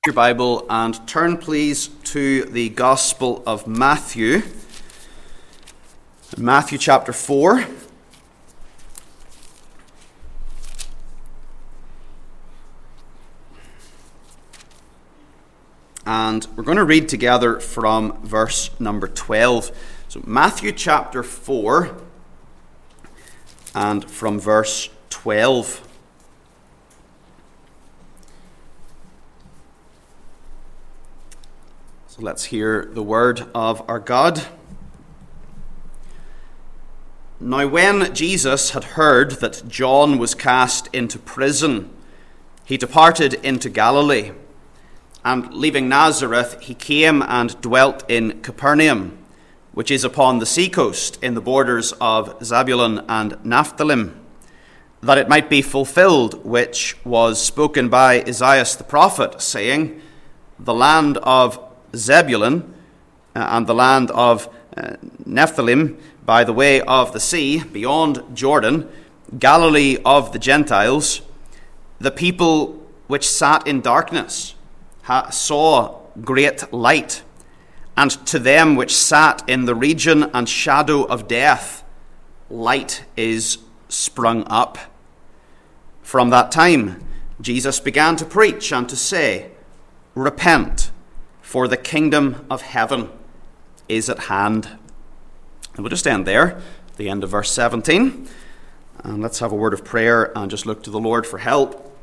Your Bible and turn please to the Gospel of Matthew. Matthew chapter 4. And we're going to read together from verse number 12. So Matthew chapter 4 and from verse 12. So let's hear the word of our God. Now when Jesus had heard that John was cast into prison, he departed into Galilee. And leaving Nazareth, he came and dwelt in Capernaum, which is upon the seacoast in the borders of Zebulun and Naphtali, that it might be fulfilled which was spoken by Isaiah the prophet, saying, The land of Zebulun and the land of Naphtali by the way of the sea, beyond Jordan, Galilee of the Gentiles, the people which sat in darkness saw great light, and to them which sat in the region and shadow of death, light is sprung up. From that time, Jesus began to preach and to say, Repent, for the kingdom of heaven is at hand. And we'll just end there, at the end of verse 17. And let's have a word of prayer and just look to the Lord for help.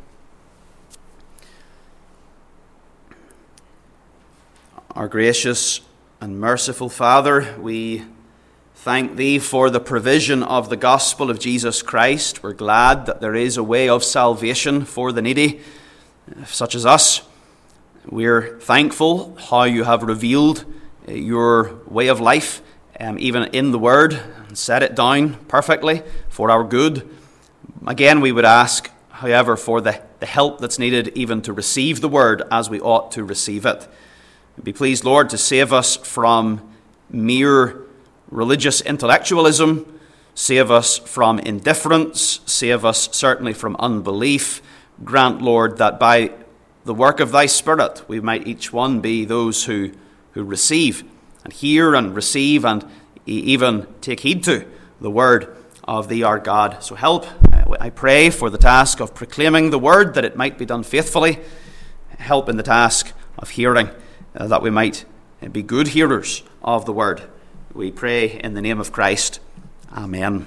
Our gracious and merciful Father, we thank Thee for the provision of the gospel of Jesus Christ. We're glad that there is a way of salvation for the needy, such as us. We're thankful how You have revealed Your way of life, even in the Word, and set it down perfectly for our good. Again, we would ask, however, for the help that's needed even to receive the Word as we ought to receive it. Be pleased, Lord, to save us from mere religious intellectualism, save us from indifference, save us certainly from unbelief. Grant, Lord, that by the work of Thy Spirit, we might each one be those who receive and hear and receive and even take heed to the word of Thee, our God. So help, I pray, for the task of proclaiming the word, that it might be done faithfully. Help in the task of hearing, that we might be good hearers of the word. We pray in the name of Christ. Amen.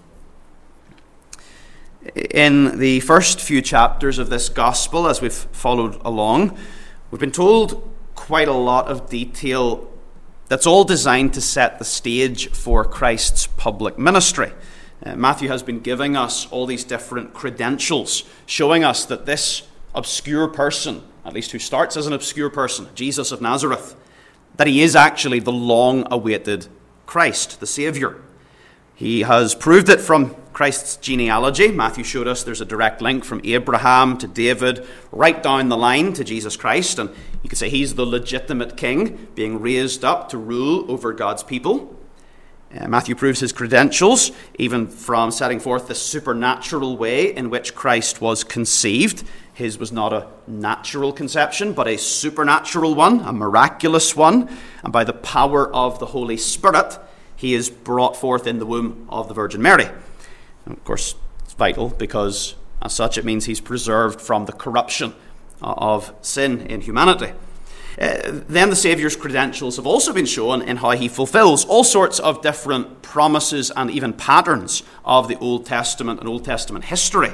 In the first few chapters of this gospel, as we've followed along, we've been told quite a lot of detail that's all designed to set the stage for Christ's public ministry. Matthew has been giving us all these different credentials, showing us that this obscure person, at least who starts as an obscure person, Jesus of Nazareth, that he is actually the long-awaited Christ, the Savior. He has proved it from Christ's genealogy. Matthew showed us there's a direct link from Abraham to David, right down the line to Jesus Christ. And you could say he's the legitimate king, being raised up to rule over God's people. Matthew proves his credentials, even from setting forth the supernatural way in which Christ was conceived. His was not a natural conception, but a supernatural one, a miraculous one. And by the power of the Holy Spirit, he is brought forth in the womb of the Virgin Mary. And of course, it's vital because, as such, it means he's preserved from the corruption of sin in humanity. Then the Saviour's credentials have also been shown in how he fulfills all sorts of different promises and even patterns of the Old Testament and Old Testament history.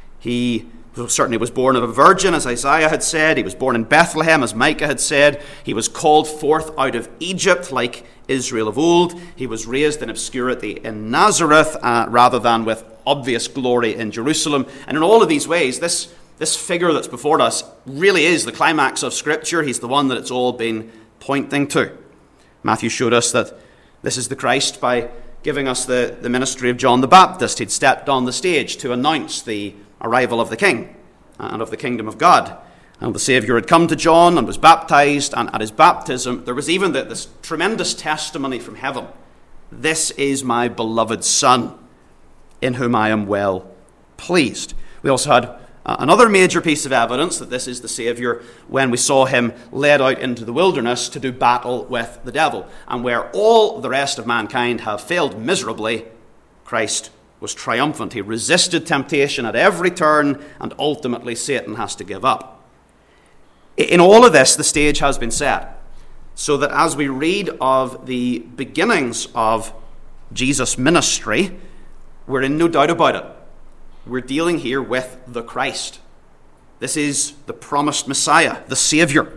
He certainly was born of a virgin, as Isaiah had said. He was born in Bethlehem, as Micah had said. He was called forth out of Egypt, like Israel of old. He was raised in obscurity in Nazareth, rather than with obvious glory in Jerusalem. And in all of these ways, this figure that's before us really is the climax of Scripture. He's the one that it's all been pointing to. Matthew showed us that this is the Christ by giving us the ministry of John the Baptist. He'd stepped on the stage to announce the arrival of the King and of the kingdom of God. And the Saviour had come to John and was baptized, and at his baptism there was even this tremendous testimony from heaven. This is my beloved Son, in whom I am well pleased. We also had Another major piece of evidence that this is the Saviour when we saw him led out into the wilderness to do battle with the devil. And where all the rest of mankind have failed miserably, Christ was triumphant. He resisted temptation at every turn, and ultimately Satan has to give up. In all of this, the stage has been set, so that as we read of the beginnings of Jesus' ministry, we're in no doubt about it. We're dealing here with the Christ. This is the promised Messiah, the Saviour.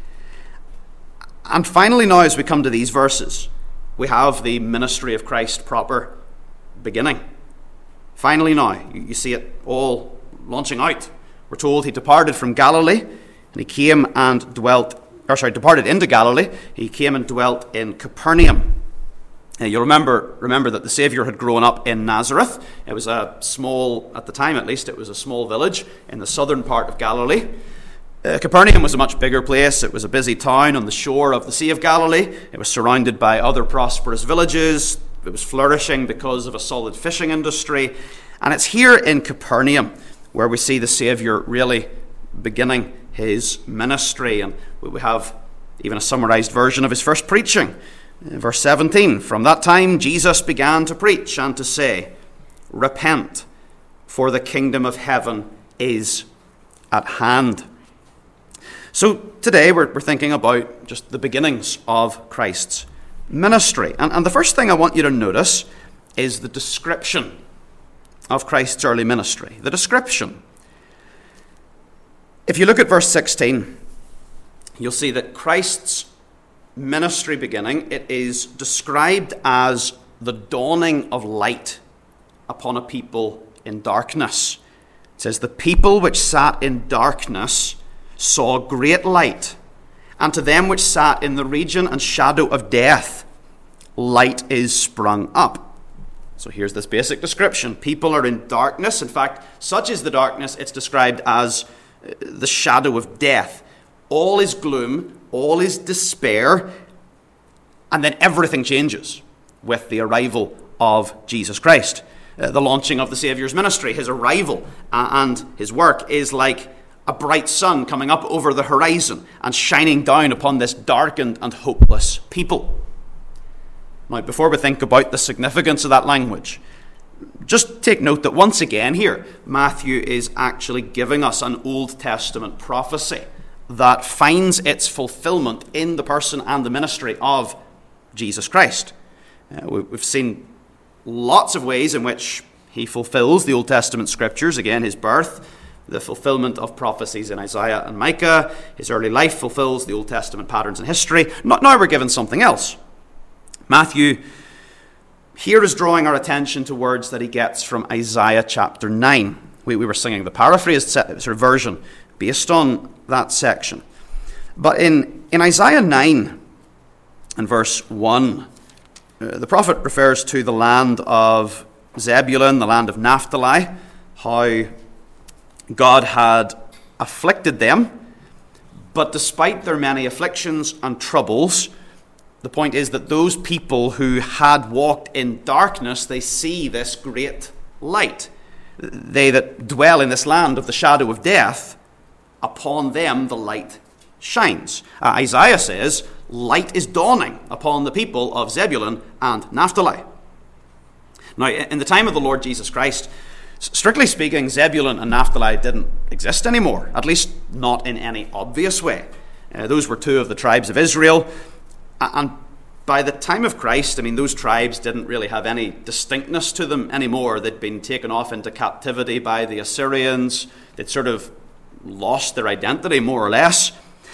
And finally now, as we come to these verses, we have the ministry of Christ proper beginning. Finally now, you see it all launching out. We're told he departed from Galilee, and he came and departed into Galilee. He came and dwelt in Capernaum. You'll remember that the Saviour had grown up in Nazareth. It was a small, at the time at least, it was a small village in the southern part of Galilee. Capernaum was a much bigger place. It was a busy town on the shore of the Sea of Galilee. It was surrounded by other prosperous villages. It was flourishing because of a solid fishing industry. And it's here in Capernaum where we see the Saviour really beginning his ministry. And we have even a summarized version of his first preaching. Verse 17, from that time Jesus began to preach and to say, repent, for the kingdom of heaven is at hand. So today we're thinking about just the beginnings of Christ's ministry. And the first thing I want you to notice is the description of Christ's early ministry. The description. If you look at verse 16, you'll see that Christ's ministry beginning, it is described as the dawning of light upon a people in darkness. It says, the people which sat in darkness saw great light, and to them which sat in the region and shadow of death, light is sprung up. So here's this basic description. People are in darkness. In fact, such is the darkness, it's described as the shadow of death. All is gloom, all is despair, and then everything changes with the arrival of Jesus Christ. The launching of the Saviour's ministry, his arrival and his work is like a bright sun coming up over the horizon and shining down upon this darkened and hopeless people. Now, before we think about the significance of that language, just take note that once again here, Matthew is actually giving us an Old Testament prophecy that finds its fulfillment in the person and the ministry of Jesus Christ. We've seen lots of ways in which he fulfills the Old Testament scriptures. Again, his birth, the fulfillment of prophecies in Isaiah and Micah. His early life fulfills the Old Testament patterns in history. Now we're given something else. Matthew here is drawing our attention to words that he gets from Isaiah chapter 9. We were singing the paraphrased sort of version based on that section. But in Isaiah 9 and verse 1, the prophet refers to the land of Zebulun, the land of Naphtali, how God had afflicted them. But despite their many afflictions and troubles, the point is that those people who had walked in darkness, they see this great light. They that dwell in this land of the shadow of death, upon them the light shines. Isaiah says, light is dawning upon the people of Zebulun and Naphtali. Now, in the time of the Lord Jesus Christ, strictly speaking, Zebulun and Naphtali didn't exist anymore, at least not in any obvious way. Those were two of the tribes of Israel. And by the time of Christ, those tribes didn't really have any distinctness to them anymore. They'd been taken off into captivity by the Assyrians. They'd sort of lost their identity, more or less.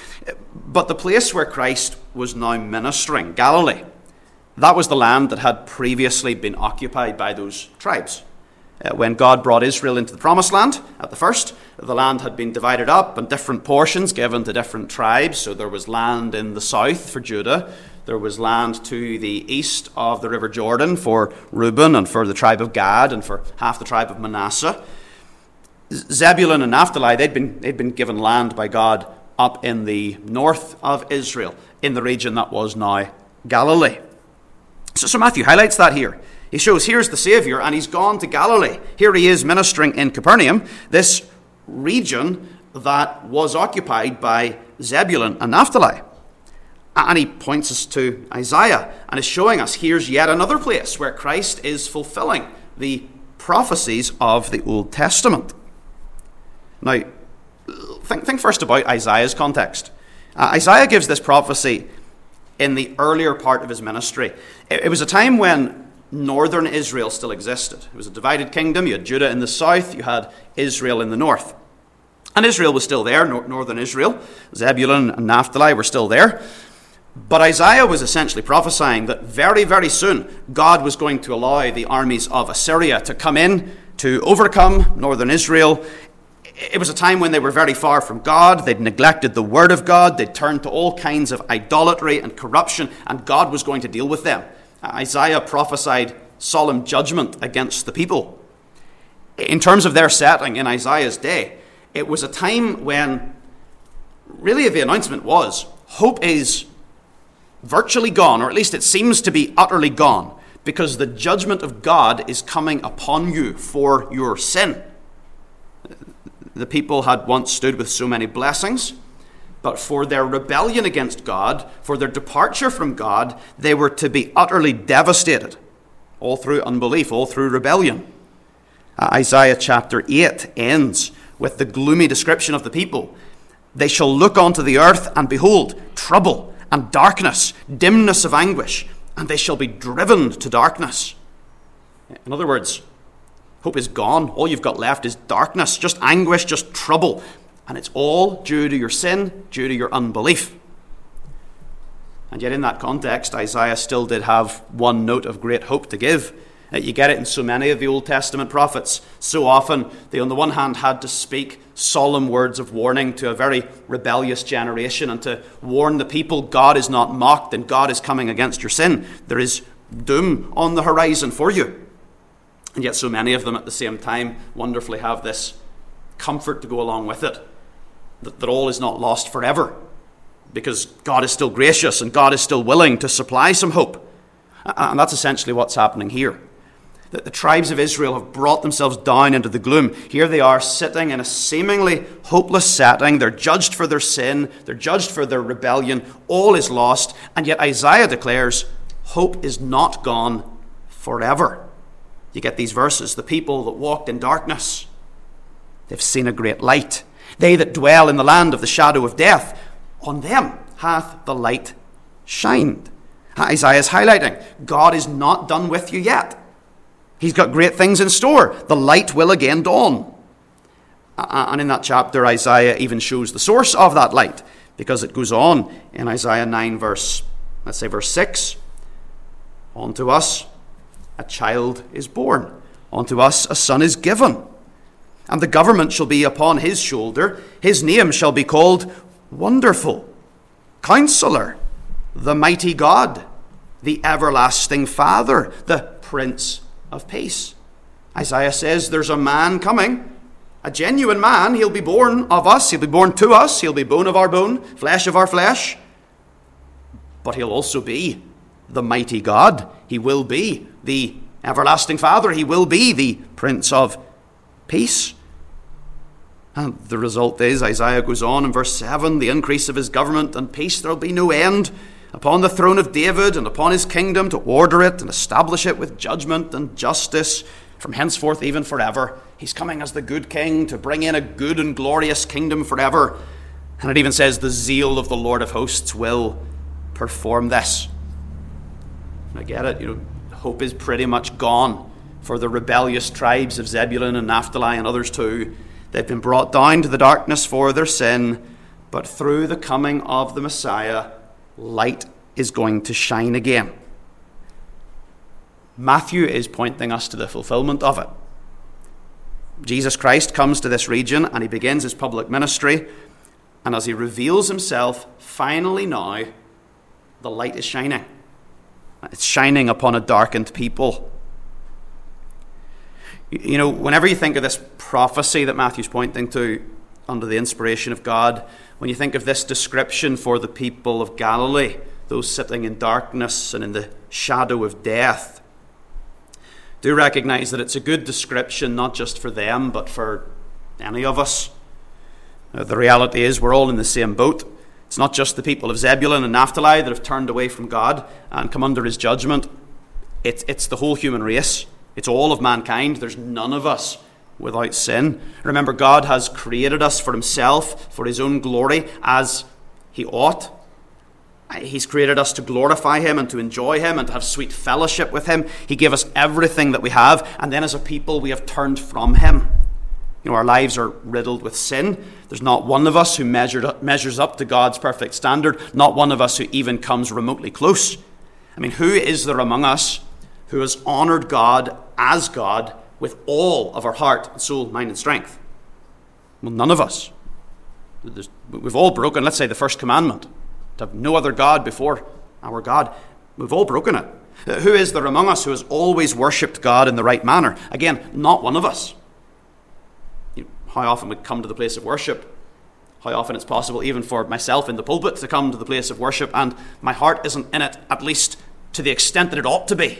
But the place where Christ was now ministering, Galilee, that was the land that had previously been occupied by those tribes. When God brought Israel into the Promised Land, at the first, the land had been divided up and different portions given to different tribes. So there was land in the south for Judah. There was land to the east of the River Jordan for Reuben and for the tribe of Gad and for half the tribe of Manasseh. Zebulun and Naphtali, they'd been given land by God up in the north of Israel, in the region that was now Galilee. So Matthew highlights that here. He shows here's the Saviour and he's gone to Galilee. Here he is ministering in Capernaum, this region that was occupied by Zebulun and Naphtali. And he points us to Isaiah and is showing us here's yet another place where Christ is fulfilling the prophecies of the Old Testament. Now, think first about Isaiah's context. Isaiah gives this prophecy in the earlier part of his ministry. It was a time when northern Israel still existed. It was a divided kingdom. You had Judah in the south, you had Israel in the north. And Israel was still there, northern Israel. Zebulun and Naphtali were still there. But Isaiah was essentially prophesying that very, very soon God was going to allow the armies of Assyria to come in to overcome northern Israel. It was a time when they were very far from God. They'd neglected the word of God. They'd turned to all kinds of idolatry and corruption, and God was going to deal with them. Isaiah prophesied solemn judgment against the people. In terms of their setting in Isaiah's day, it was a time when really the announcement was hope is virtually gone, or at least it seems to be utterly gone, because the judgment of God is coming upon you for your sin. The people had once stood with so many blessings, but for their rebellion against God, for their departure from God, they were to be utterly devastated, all through unbelief, all through rebellion. Isaiah chapter 8 ends with the gloomy description of the people. They shall look onto the earth, and behold, trouble and darkness, dimness of anguish, and they shall be driven to darkness. In other words, hope is gone. All you've got left is darkness, just anguish, just trouble. And it's all due to your sin, due to your unbelief. And yet in that context, Isaiah still did have one note of great hope to give. You get it in so many of the Old Testament prophets. So often, they on the one hand had to speak solemn words of warning to a very rebellious generation and to warn the people God is not mocked and God is coming against your sin. There is doom on the horizon for you. And yet so many of them at the same time wonderfully have this comfort to go along with it, that all is not lost forever, because God is still gracious and God is still willing to supply some hope. And that's essentially what's happening here. That the tribes of Israel have brought themselves down into the gloom. Here they are sitting in a seemingly hopeless setting. They're judged for their sin. They're judged for their rebellion. All is lost. And yet Isaiah declares, hope is not gone forever. You get these verses. The people that walked in darkness, they've seen a great light. They that dwell in the land of the shadow of death, on them hath the light shined. Isaiah is highlighting, God is not done with you yet. He's got great things in store. The light will again dawn. And in that chapter, Isaiah even shows the source of that light, because it goes on in Isaiah 9 verse 6. Unto us a child is born. Unto us a son is given. And the government shall be upon his shoulder. His name shall be called Wonderful, Counselor, the Mighty God, the Everlasting Father, the Prince of Peace. Isaiah says there's a man coming, a genuine man. He'll be born of us. He'll be born to us. He'll be bone of our bone, flesh of our flesh. But he'll also be the mighty God. He will be the everlasting Father. He will be the Prince of Peace. And the result is, Isaiah goes on in verse 7, the increase of his government and peace, there'll be no end upon the throne of David and upon his kingdom, to order it and establish it with judgment and justice from henceforth even forever. He's coming as the good king to bring in a good and glorious kingdom forever. And it even says the zeal of the Lord of hosts will perform this. I get it, hope is pretty much gone for the rebellious tribes of Zebulun and Naphtali and others too. They've been brought down to the darkness for their sin, but through the coming of the Messiah, light is going to shine again. Matthew is pointing us to the fulfillment of it. Jesus Christ comes to this region and he begins his public ministry, and as he reveals himself, finally now, the light is shining. It's shining upon a darkened people. Whenever you think of this prophecy that Matthew's pointing to under the inspiration of God, when you think of this description for the people of Galilee, those sitting in darkness and in the shadow of death, do recognize that it's a good description not just for them, but for any of us. The reality is we're all in the same boat. It's not just the people of Zebulun and Naphtali that have turned away from God and come under his judgment. It's the whole human race. It's all of mankind. There's none of us without sin. Remember, God has created us for himself, for his own glory, as he ought. He's created us to glorify him and to enjoy him and to have sweet fellowship with him. He gave us everything that we have, and then as a people we have turned from him. Our lives are riddled with sin. There's not one of us who measures up to God's perfect standard, not one of us who even comes remotely close. Who is there among us who has honored God as God with all of our heart, soul, mind, and strength? Well, none of us. We've all broken, let's say, the first commandment, to have no other God before our God. We've all broken it. Who is there among us who has always worshipped God in the right manner? Again, not one of us. How often we come to the place of worship, how often it's possible even for myself in the pulpit to come to the place of worship and my heart isn't in it, at least to the extent that it ought to be.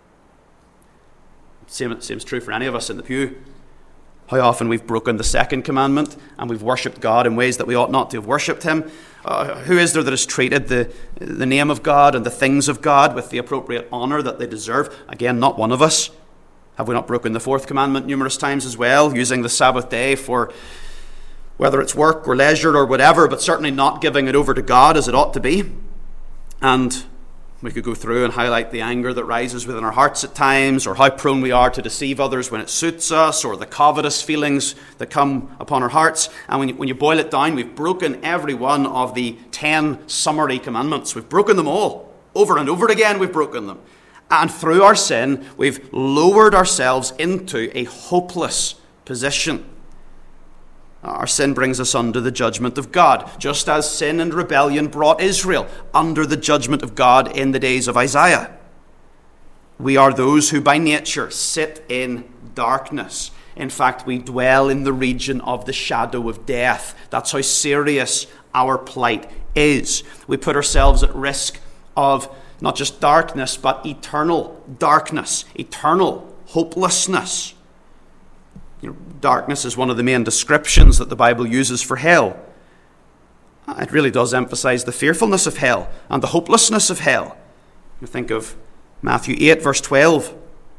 Seems true for any of us in the pew. How often we've broken the second commandment and we've worshipped God in ways that we ought not to have worshipped him. Who is there that has treated the name of God and the things of God with the appropriate honor that they deserve? Again, not one of us. Have we not broken the fourth commandment numerous times as well, using the Sabbath day for whether it's work or leisure or whatever, but certainly not giving it over to God as it ought to be? And we could go through and highlight the anger that rises within our hearts at times, or how prone we are to deceive others when it suits us, or the covetous feelings that come upon our hearts. And when you boil it down, we've broken every one of the 10 summary commandments. We've broken them all. Over and over again we've broken them. And through our sin, we've lowered ourselves into a hopeless position. Our sin brings us under the judgment of God, just as sin and rebellion brought Israel under the judgment of God in the days of Isaiah. We are those who by nature sit in darkness. In fact, we dwell in the region of the shadow of death. That's how serious our plight is. We put ourselves at risk of not just darkness, but eternal darkness, eternal hopelessness. Darkness is one of the main descriptions that the Bible uses for hell. It really does emphasize the fearfulness of hell and the hopelessness of hell. You think of Matthew 8, verse 12.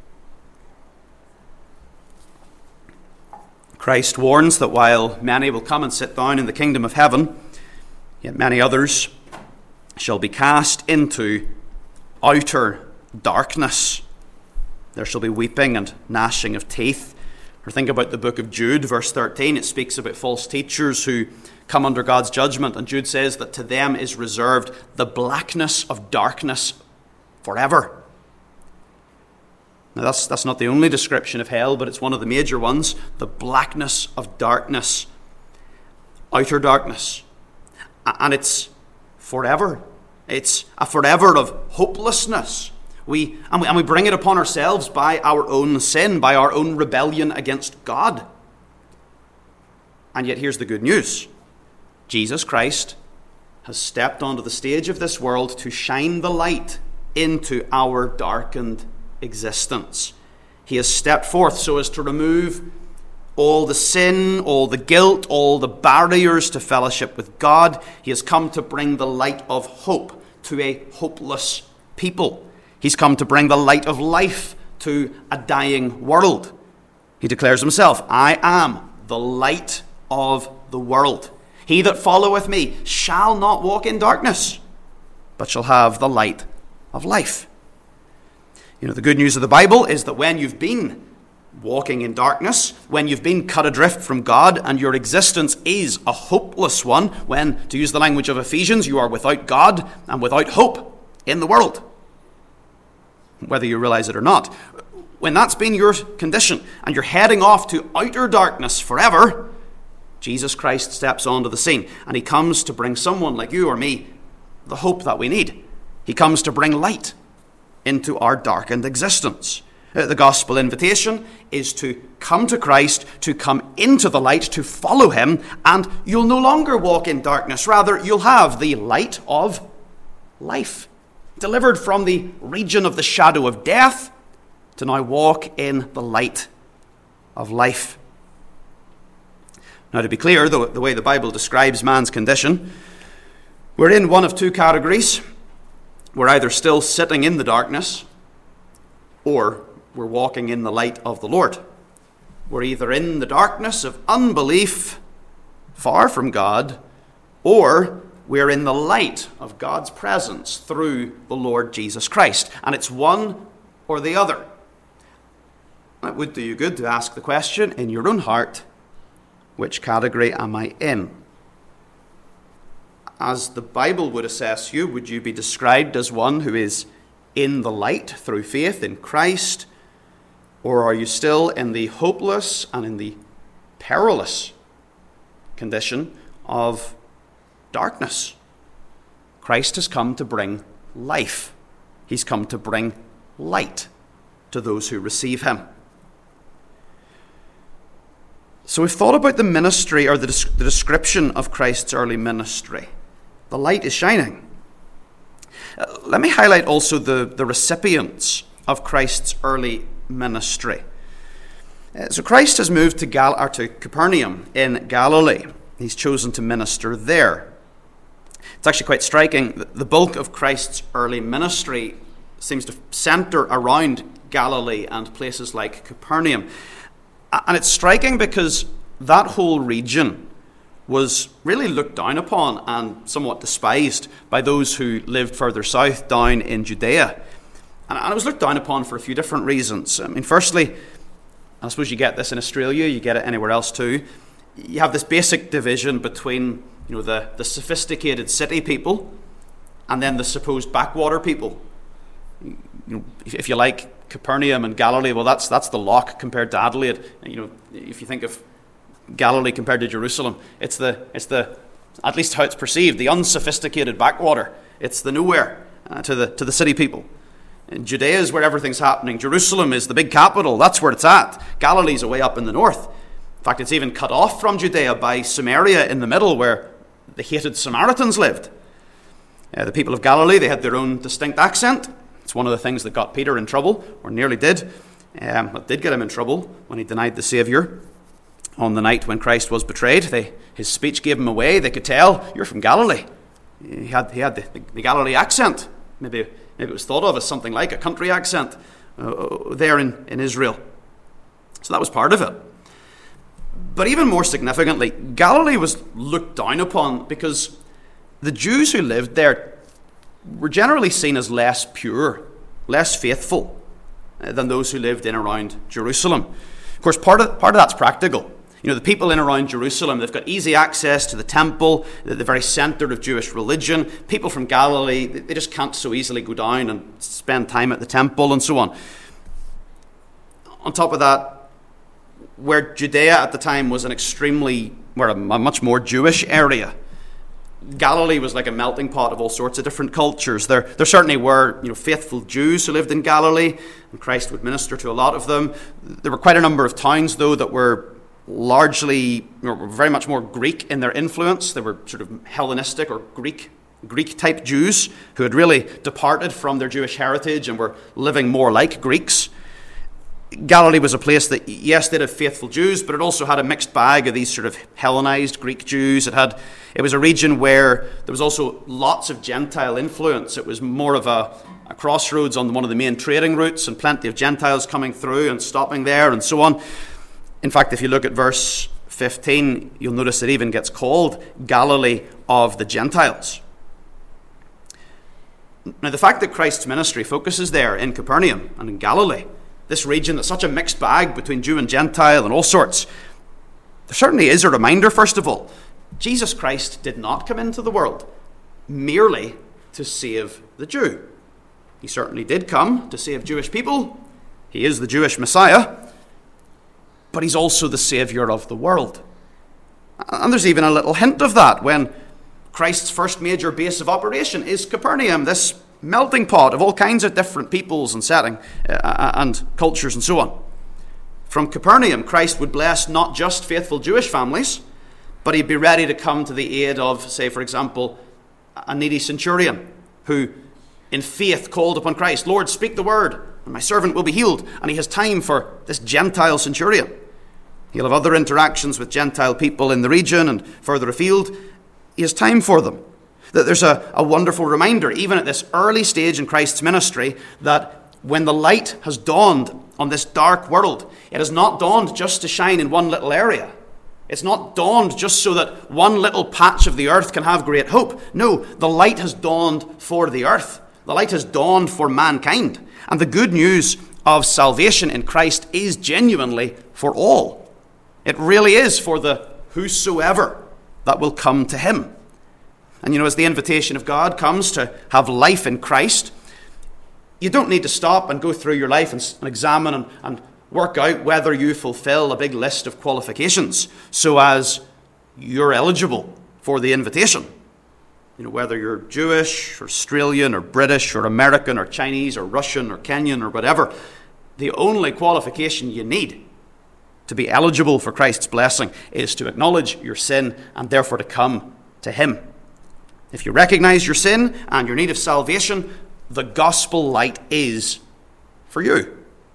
Christ warns that while many will come and sit down in the kingdom of heaven, yet many others shall be cast into outer darkness. There shall be weeping and gnashing of teeth. Or think about the book of Jude, verse 13. It speaks about false teachers who come under God's judgment. And Jude says that to them is reserved the blackness of darkness forever. Now that's not the only description of hell, but it's one of the major ones. The blackness of darkness. Outer darkness. And it's forever. It's a forever of hopelessness. We bring it upon ourselves by our own sin, by our own rebellion against God. And yet here's the good news. Jesus Christ has stepped onto the stage of this world to shine the light into our darkened existence. He has stepped forth so as to remove all the sin, all the guilt, all the barriers to fellowship with God. He has come to bring the light of hope to a hopeless people. He's come to bring the light of life to a dying world. He declares himself, I am the light of the world. He that followeth me shall not walk in darkness, but shall have the light of life. The good news of the Bible is that when you've been walking in darkness, when you've been cut adrift from God and your existence is a hopeless one, when, to use the language of Ephesians, you are without God and without hope in the world, whether you realize it or not, when that's been your condition and you're heading off to outer darkness forever, Jesus Christ steps onto the scene and he comes to bring someone like you or me the hope that we need. He comes to bring light into our darkened existence. The gospel invitation is to come to Christ, to come into the light, to follow him, and you'll no longer walk in darkness. Rather, you'll have the light of life, delivered from the region of the shadow of death to now walk in the light of life. Now, to be clear, the way the Bible describes man's condition, we're in one of two categories. We're either still sitting in the darkness, or we're walking in the light of the Lord. We're either in the darkness of unbelief, far from God, or we're in the light of God's presence through the Lord Jesus Christ. And it's one or the other. It would do you good to ask the question in your own heart, which category am I in? As the Bible would assess you, would you be described as one who is in the light through faith in Christ? Or are you still in the hopeless and in the perilous condition of darkness? Christ has come to bring life. He's come to bring light to those who receive him. So we've thought about the ministry, or the description of Christ's early ministry. The light is shining. Let me highlight also the recipients of Christ's early ministry. So Christ has moved to Capernaum in Galilee. He's chosen to minister there. It's actually quite striking. The bulk of Christ's early ministry seems to center around Galilee and places like Capernaum. And it's striking because that whole region was really looked down upon and somewhat despised by those who lived further south down in Judea. And it was looked down upon for a few different reasons. I mean, firstly, I suppose you get this in Australia, you get it anywhere else too. You have this basic division between, the sophisticated city people and then the supposed backwater people. If you like, Capernaum and Galilee, well, that's the loch compared to Adelaide. If you think of Galilee compared to Jerusalem, it's the at least how it's perceived, the unsophisticated backwater. It's the nowhere to the city people. And Judea is where everything's happening. Jerusalem is the big capital. That's where it's at. Galilee's away up in the north. In fact, it's even cut off from Judea by Samaria in the middle, where the hated Samaritans lived. The people of Galilee, they had their own distinct accent. It's one of the things that got Peter in trouble, or nearly did. It did get him in trouble when he denied the Saviour. On the night when Christ was betrayed, his speech gave him away. They could tell, you're from Galilee. He had the Galilee accent. Maybe it was thought of as something like a country accent there in Israel. So that was part of it. But even more significantly, Galilee was looked down upon because the Jews who lived there were generally seen as less pure, less faithful than those who lived in around Jerusalem. Of course, part of that's practical. The people in around Jerusalem, they've got easy access to the temple, the very center of Jewish religion. People from Galilee, they just can't so easily go down and spend time at the temple and so on. On top of that, where Judea at the time was a much more Jewish area, Galilee was like a melting pot of all sorts of different cultures. There certainly were, faithful Jews who lived in Galilee, and Christ would minister to a lot of them. There were quite a number of towns, though, that were largely, very much more Greek in their influence. They were sort of Hellenistic or Greek-type Jews who had really departed from their Jewish heritage and were living more like Greeks. Galilee was a place that, yes, they had faithful Jews, but it also had a mixed bag of these sort of Hellenized Greek Jews. It was a region where there was also lots of Gentile influence. It was more of a crossroads on one of the main trading routes, and plenty of Gentiles coming through and stopping there and so on. In fact, if you look at verse 15, you'll notice it even gets called Galilee of the Gentiles. Now, the fact that Christ's ministry focuses there in Capernaum and in Galilee, this region that's such a mixed bag between Jew and Gentile and all sorts, there certainly is a reminder, first of all, Jesus Christ did not come into the world merely to save the Jew. He certainly did come to save Jewish people. He is the Jewish Messiah, but he's also the Saviour of the world. And there's even a little hint of that when Christ's first major base of operation is Capernaum, this melting pot of all kinds of different peoples and setting and cultures and so on. From Capernaum, Christ would bless not just faithful Jewish families, but he'd be ready to come to the aid of, say, for example, a needy centurion who, in faith, called upon Christ, Lord, speak the word, and my servant will be healed. And he has time for this Gentile centurion. He'll have other interactions with Gentile people in the region and further afield. He has time for them. That there's a wonderful reminder, even at this early stage in Christ's ministry, that when the light has dawned on this dark world, it has not dawned just to shine in one little area. It's not dawned just so that one little patch of the earth can have great hope. No, the light has dawned for the earth. The light has dawned for mankind. And the good news of salvation in Christ is genuinely for all. It really is for the whosoever that will come to him. And as the invitation of God comes to have life in Christ, you don't need to stop and go through your life and examine and work out whether you fulfill a big list of qualifications so as you're eligible for the invitation. Whether you're Jewish or Australian or British or American or Chinese or Russian or Kenyan or whatever, the only qualification you need to be eligible for Christ's blessing is to acknowledge your sin and therefore to come to him. If you recognize your sin and your need of salvation, the gospel light is for you.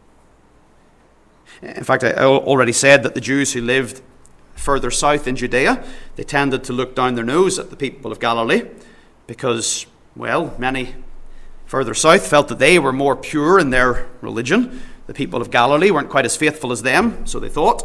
In fact, I already said that the Jews who lived further south in Judea, they tended to look down their nose at the people of Galilee because, many further south felt that they were more pure in their religion. The people of Galilee weren't quite as faithful as them, so they thought.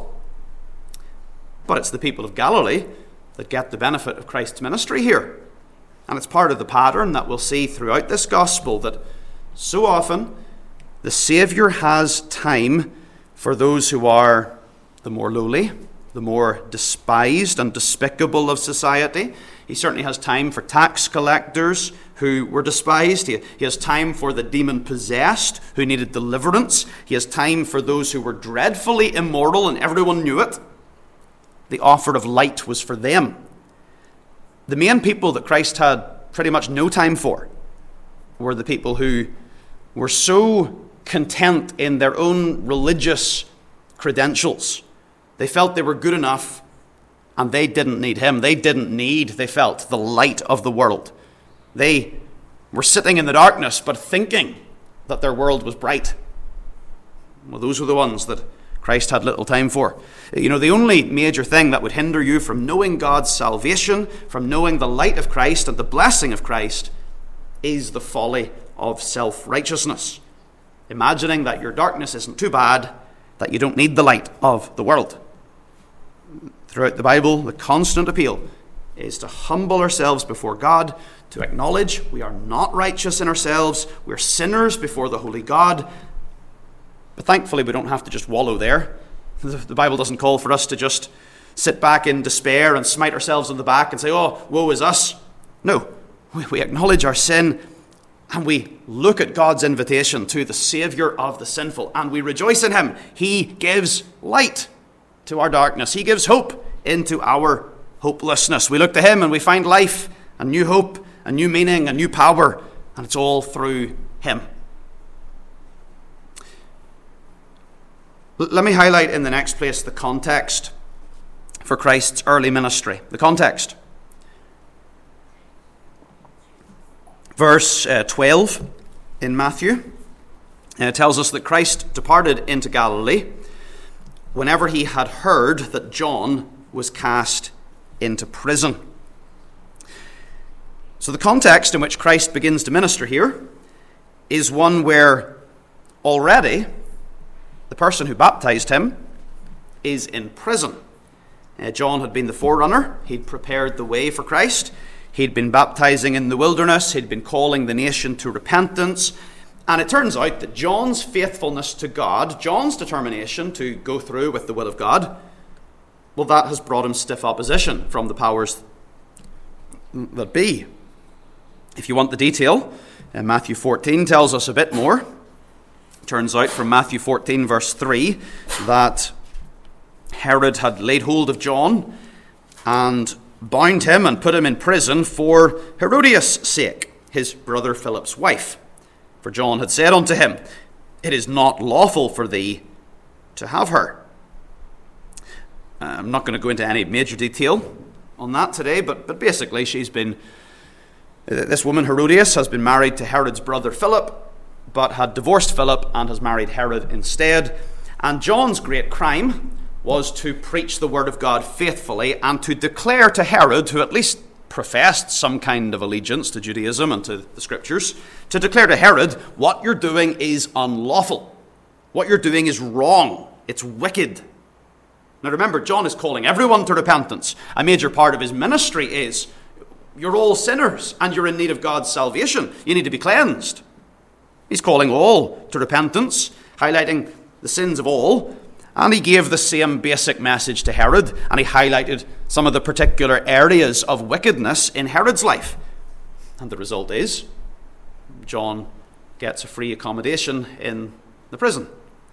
But it's the people of Galilee that get the benefit of Christ's ministry here. And it's part of the pattern that we'll see throughout this gospel that so often the Saviour has time for those who are the more lowly, the more despised and despicable of society. He certainly has time for tax collectors who were despised. He has time for the demon-possessed who needed deliverance. He has time for those who were dreadfully immoral and everyone knew it. The offer of light was for them. The main people that Christ had pretty much no time for were the people who were so content in their own religious credentials. They felt they were good enough and they didn't need him. They felt, the light of the world. They were sitting in the darkness but thinking that their world was bright. Well, those were the ones that Christ had little time for. The only major thing that would hinder you from knowing God's salvation, from knowing the light of Christ and the blessing of Christ, is the folly of self-righteousness. Imagining that your darkness isn't too bad, that you don't need the light of the world. Throughout the Bible, the constant appeal is to humble ourselves before God, to acknowledge we are not righteous in ourselves, we're sinners before the holy God. But thankfully, we don't have to just wallow there. The Bible doesn't call for us to just sit back in despair and smite ourselves on the back and say, oh, woe is us. No, we acknowledge our sin and we look at God's invitation to the Saviour of the sinful and we rejoice in him. He gives light to our darkness. He gives hope into our hopelessness. We look to him and we find life and new hope and new meaning and new power, and it's all through him. Let me highlight in the next place the context for Christ's early ministry. The context. Verse 12 in Matthew tells us that Christ departed into Galilee whenever he had heard that John was cast into prison. So the context in which Christ begins to minister here is one where already the person who baptized him is in prison. John had been the forerunner. He'd prepared the way for Christ. He'd been baptizing in the wilderness. He'd been calling the nation to repentance. And it turns out that John's faithfulness to God, John's determination to go through with the will of God, well, that has brought him stiff opposition from the powers that be. If you want the detail, Matthew 14 tells us a bit more. It turns out from Matthew 14 verse 3 that Herod had laid hold of John and bound him and put him in prison for Herodias' sake, his brother Philip's wife. For John had said unto him, it is not lawful for thee to have her. I'm not going to go into any major detail on that today, but basically this woman Herodias has been married to Herod's brother Philip, but had divorced Philip and has married Herod instead. And John's great crime was to preach the word of God faithfully and to declare to Herod, who at least professed some kind of allegiance to Judaism and to the scriptures, to declare to Herod, what you're doing is unlawful. What you're doing is wrong. It's wicked. Now remember, John is calling everyone to repentance. A major part of his ministry is, you're all sinners and you're in need of God's salvation. You need to be cleansed. He's calling all to repentance, highlighting the sins of all. And he gave the same basic message to Herod, and he highlighted some of the particular areas of wickedness in Herod's life. And the result is, John gets a free accommodation in the prison.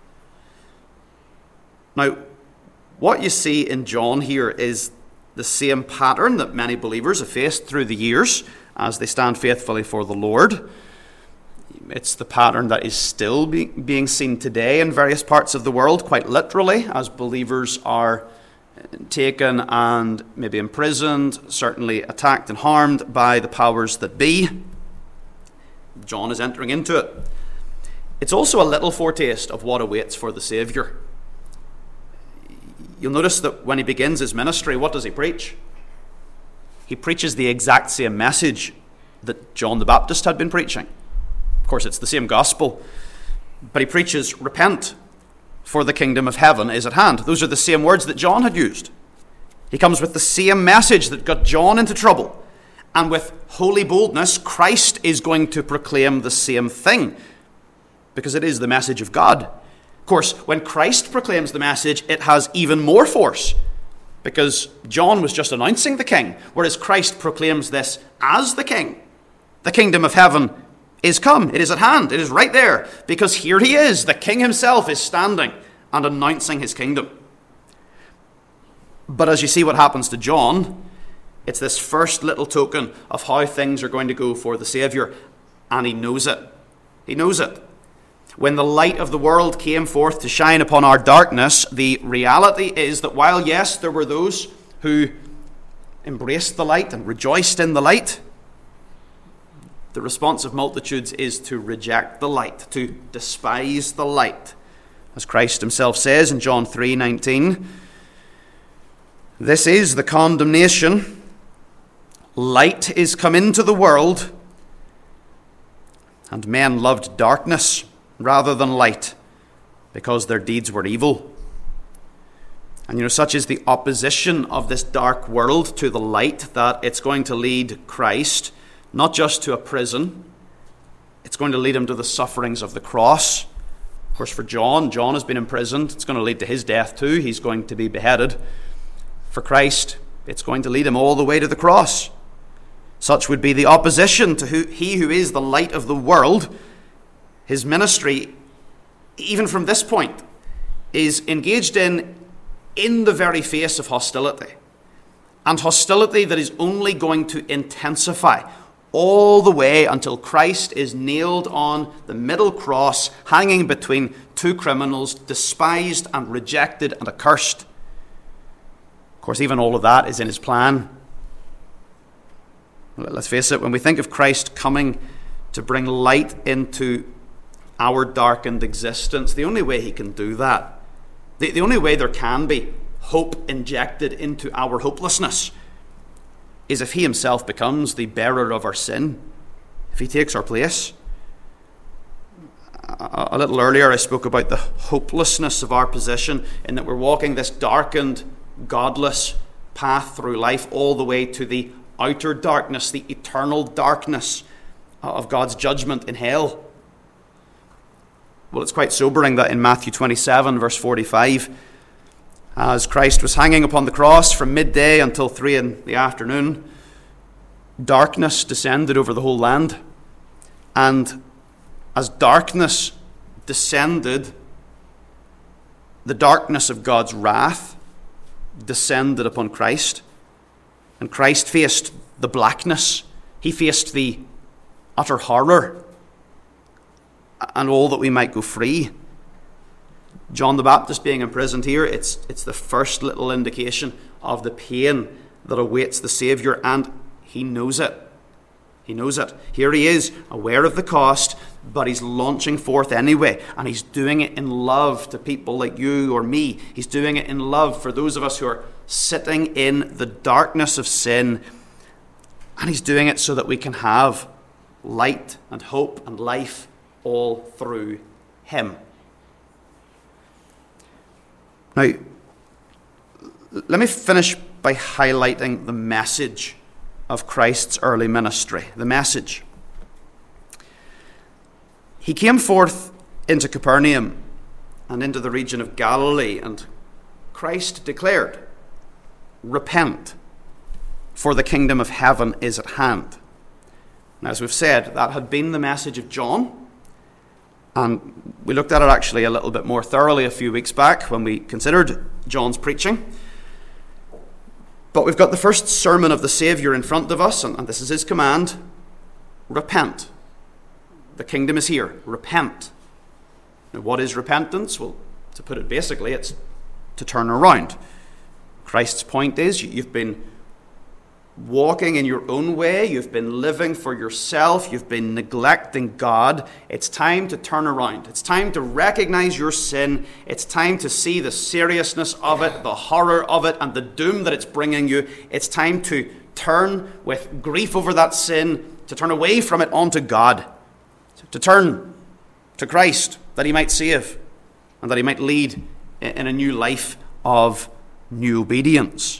Now, what you see in John here is the same pattern that many believers have faced through the years as they stand faithfully for the Lord. It's the pattern that is still being seen today in various parts of the world, quite literally, as believers are taken and maybe imprisoned, certainly attacked and harmed by the powers that be. John is entering into it. It's also a little foretaste of what awaits for the Saviour. You'll notice that when he begins his ministry, what does he preach? He preaches the exact same message that John the Baptist had been preaching. Of course, it's the same gospel, but he preaches, repent, for the kingdom of heaven is at hand. Those are the same words that John had used. He comes with the same message that got John into trouble. And with holy boldness, Christ is going to proclaim the same thing, because it is the message of God. Of course, when Christ proclaims the message, it has even more force, because John was just announcing the king, whereas Christ proclaims this as the king. The kingdom of heaven is come. It is at hand. It is right there, because here he is. The king himself is standing and announcing his kingdom. But as you see what happens to John, it's this first little token of how things are going to go for the Saviour, and he knows it. He knows it. When the light of the world came forth to shine upon our darkness, the reality is that while, yes, there were those who embraced the light and rejoiced in the light, the response of multitudes is to reject the light, to despise the light. As Christ himself says in John 3:19, this is the condemnation. Light is come into the world, and men loved darkness rather than light, because their deeds were evil. And such is the opposition of this dark world to the light, that it's going to lead Christ not just to a prison, it's going to lead him to the sufferings of the cross. Of course, for John has been imprisoned. It's going to lead to his death too. He's going to be beheaded. For Christ, it's going to lead him all the way to the cross. Such would be the opposition to he who is the light of the world. His ministry, even from this point, is engaged in the very face of hostility. And hostility that is only going to intensify all the way until Christ is nailed on the middle cross, hanging between two criminals, despised and rejected and accursed. Of course, even all of that is in his plan. Let's face it, when we think of Christ coming to bring light into our darkened existence, the only way he can do that, the only way there can be hope injected into our hopelessness, is if he himself becomes the bearer of our sin, if he takes our place. A little earlier I spoke about the hopelessness of our position, in that we're walking this darkened, godless path through life all the way to the outer darkness, the eternal darkness of God's judgment in hell. Well, it's quite sobering that in Matthew 27, verse 45, as Christ was hanging upon the cross from midday until 3 in the afternoon, darkness descended over the whole land. And as darkness descended, the darkness of God's wrath descended upon Christ. And Christ faced the blackness. He faced the utter horror, and all that we might go free. John the Baptist being imprisoned here, it's the first little indication of the pain that awaits the Saviour, and he knows it. He knows it. Here he is, aware of the cost, but he's launching forth anyway. And he's doing it in love to people like you or me. He's doing it in love for those of us who are sitting in the darkness of sin. And he's doing it so that we can have light and hope and life all through him. Now, let me finish by highlighting the message of Christ's early ministry. The message. He came forth into Capernaum and into the region of Galilee, and Christ declared, "Repent, for the kingdom of heaven is at hand." Now, as we've said, that had been the message of John, and we looked at it actually a little bit more thoroughly a few weeks back when we considered John's preaching. But we've got the first sermon of the Saviour in front of us, and this is his command: repent. The kingdom is here. Repent. Now, what is repentance? Well, to put it basically, it's to turn around. Christ's point is, you've been walking in your own way, you've been living for yourself, you've been neglecting God. It's time to turn around. It's time to recognize your sin. It's time to see the seriousness of it, the horror of it, and the doom that it's bringing you. It's time to turn with grief over that sin, to turn away from it onto God, to turn to Christ that he might save and that he might lead in a new life of new obedience.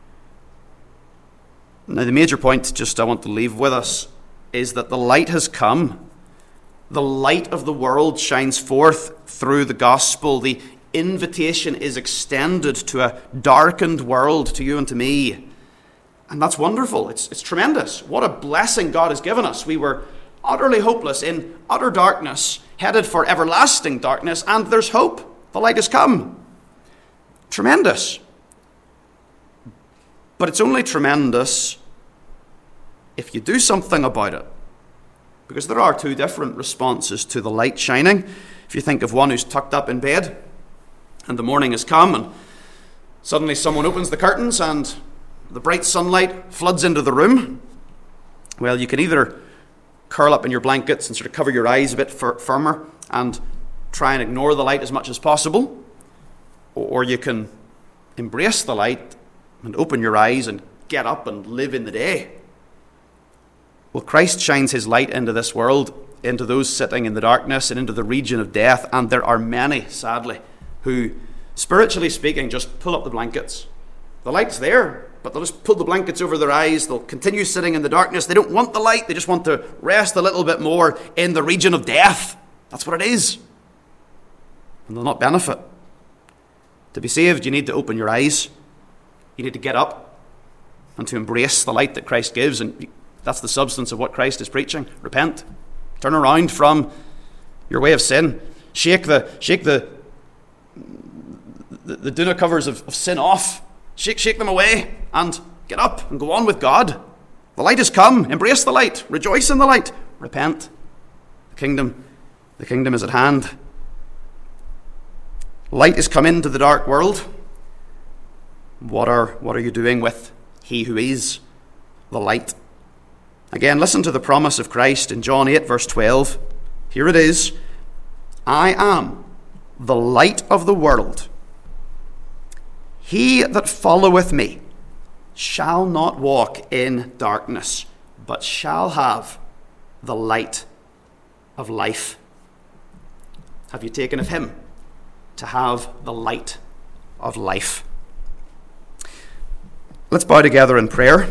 Now, the major point I want to leave with us is that the light has come. The light of the world shines forth through the gospel. The invitation is extended to a darkened world, to you and to me. And that's wonderful. It's tremendous. What a blessing God has given us. We were utterly hopeless, in utter darkness, headed for everlasting darkness, and there's hope. The light has come. Tremendous. But it's only tremendous if you do something about it. Because there are two different responses to the light shining. If you think of one who's tucked up in bed, and the morning has come, and suddenly someone opens the curtains, and the bright sunlight floods into the room. Well, you can either curl up in your blankets and sort of cover your eyes a bit firmer and try and ignore the light as much as possible, or you can embrace the light and open your eyes and get up and live in the day. Well, Christ shines his light into this world, into those sitting in the darkness and into the region of death, and there are many, sadly, who, spiritually speaking, just pull up the blankets. The light's there, but they'll just pull the blankets over their eyes. They'll continue sitting in the darkness. They don't want the light. They just want to rest a little bit more in the region of death. That's what it is. And they'll not benefit. To be saved, you need to open your eyes. You need to get up and to embrace the light that Christ gives. And that's the substance of what Christ is preaching. Repent. Turn around from your way of sin. Shake the doona covers of sin off. Shake them away and get up and go on with God. The light has come. Embrace the light. Rejoice in the light. Repent. The kingdom is at hand. Light has come into the dark world. What are you doing with he who is the light? Again, listen to the promise of Christ in John 8, verse 12. Here it is. I am the light of the world. He that followeth me shall not walk in darkness, but shall have the light of life. Have you taken of him to have the light of life? Let's bow together in prayer.